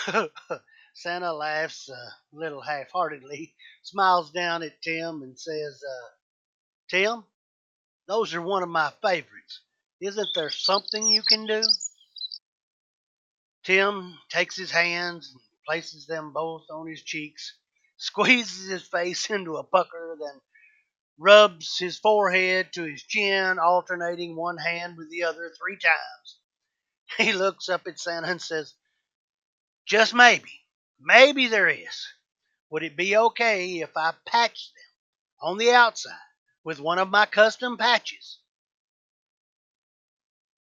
Santa laughs a little half heartedly, smiles down at Tim, and says, Tim, those are one of my favorites. Isn't there something you can do? Tim takes his hands and places them both on his cheeks, squeezes his face into a pucker, then rubs his forehead to his chin, alternating one hand with the other 3 times. He looks up at Santa and says, just maybe there is. Would it be okay if I patched them on the outside with one of my custom patches?